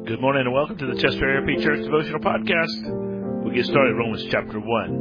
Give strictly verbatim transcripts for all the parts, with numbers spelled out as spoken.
Good morning and welcome to the Chester A R P Church Devotional Podcast. We get started Romans chapter one.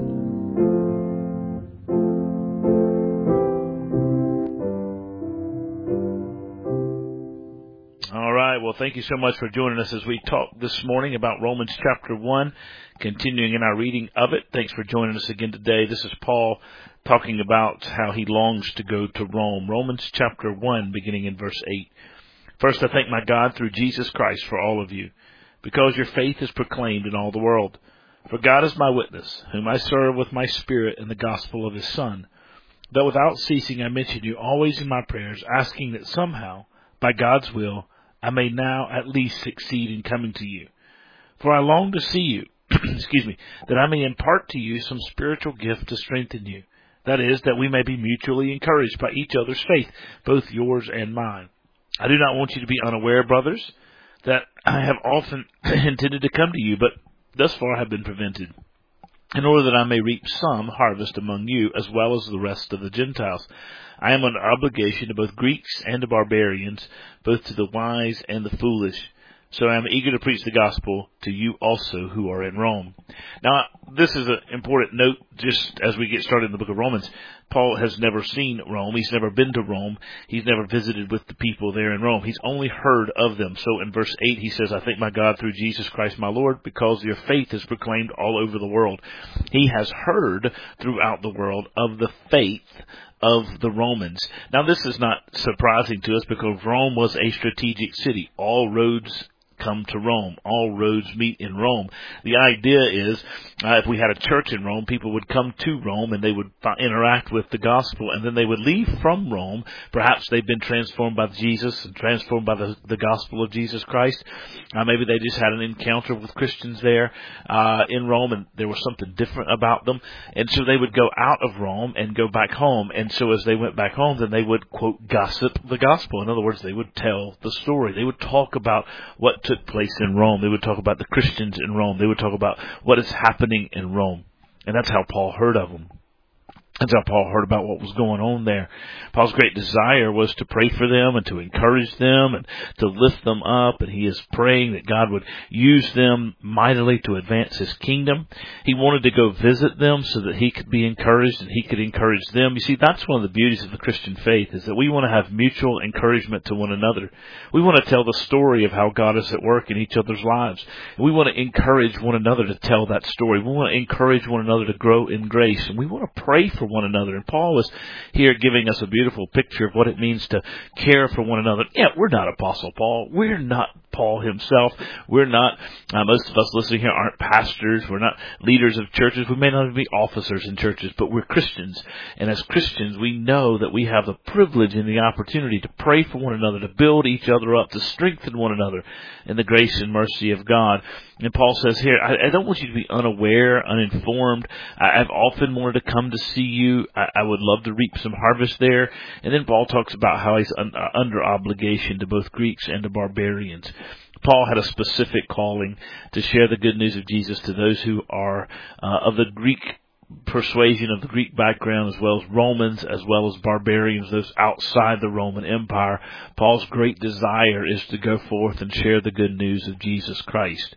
All right, well, thank you so much for joining us as we talk this morning about Romans chapter one, continuing in our reading of it. Thanks for joining us again today. This is Paul talking about how he longs to go to Rome. Romans chapter one, beginning in verse eight. First, I thank my God through Jesus Christ for all of you, because your faith is proclaimed in all the world. For God is my witness, whom I serve with my spirit in the gospel of his Son, that without ceasing I mention you always in my prayers, asking that somehow, by God's will, I may now at least succeed in coming to you. For I long to see you, excuse me, that I may impart to you some spiritual gift to strengthen you. That is, that we may be mutually encouraged by each other's faith, both yours and mine. I do not want you to be unaware, brothers, that I have often intended to come to you, but thus far have been prevented, in order that I may reap some harvest among you, as well as the rest of the Gentiles. I am under obligation to both Greeks and to barbarians, both to the wise and the foolish. So I am eager to preach the gospel to you also who are in Rome. Now, this is an important note just as we get started in the book of Romans. Paul has never seen Rome. He's never been to Rome. He's never visited with the people there in Rome. He's only heard of them. So in verse eight, he says, I thank my God through Jesus Christ my Lord, because your faith is proclaimed all over the world. He has heard throughout the world of the faith of the Romans. Now, this is not surprising to us because Rome was a strategic city. All roads come to Rome. All roads meet in Rome. The idea is, uh, if we had a church in Rome, people would come to Rome and they would f- interact with the gospel, and then they would leave from Rome. Perhaps they've been transformed by Jesus and transformed by the, the gospel of Jesus Christ. Uh, maybe they just had an encounter with Christians there uh, in Rome, and there was something different about them. And so they would go out of Rome and go back home. And so as they went back home, then they would, quote, gossip the gospel. In other words, they would tell the story. They would talk about what took place in Rome. They would talk about the Christians in Rome. They would talk about what is happening in Rome. And that's how Paul heard of them. That's how Paul heard about what was going on there. Paul's great desire was to pray for them and to encourage them and to lift them up. And he is praying that God would use them mightily to advance his kingdom. He wanted to go visit them so that he could be encouraged and he could encourage them. You see, that's one of the beauties of the Christian faith, is that we want to have mutual encouragement to one another. We want to tell the story of how God is at work in each other's lives. We want to encourage one another to tell that story. We want to encourage one another to grow in grace. And we want to pray for one another. And Paul is here giving us a beautiful picture of what it means to care for one another. Yeah, we're not Apostle Paul. We're not Paul himself. We're not, uh, most of us listening here aren't pastors. We're not leaders of churches. We may not even be officers in churches, but we're Christians. And as Christians, we know that we have the privilege and the opportunity to pray for one another, to build each other up, to strengthen one another in the grace and mercy of God. And Paul says here, I, I don't want you to be unaware, uninformed. I, I've often wanted to come to see you. I, I would love to reap some harvest there. And then Paul talks about how he's un, uh, under obligation to both Greeks and to barbarians. Paul had a specific calling to share the good news of Jesus to those who are uh, of the Greek persuasion, of the Greek background, as well as Romans, as well as barbarians, those outside the Roman Empire. Paul's great desire is to go forth and share the good news of Jesus Christ.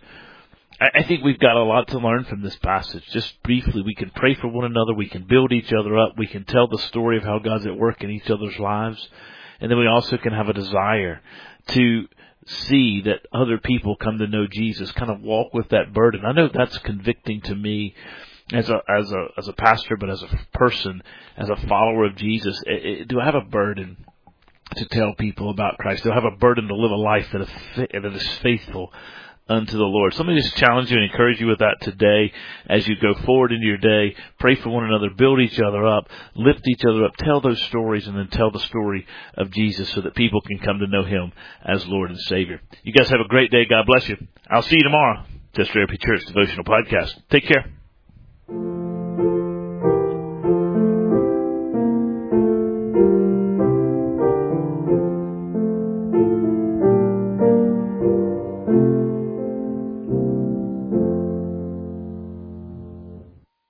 I think we've got a lot to learn from this passage. Just briefly, we can pray for one another, we can build each other up, we can tell the story of how God's at work in each other's lives, and then we also can have a desire to see that other people come to know Jesus, kind of walk with that burden. I know that's convicting to me as a as a as a pastor, but as a person, as a follower of Jesus. It, it, do I have a burden to tell people about Christ? Do I have a burden to live a life that is, that is faithful unto the Lord? So let me just challenge you and encourage you with that today as you go forward into your day. Pray for one another, build each other up, lift each other up, tell those stories, and then tell the story of Jesus so that people can come to know him as Lord and Savior. You guys have a great day. God bless you. I'll see you tomorrow. Chester A R P Church Devotional Podcast. Take care.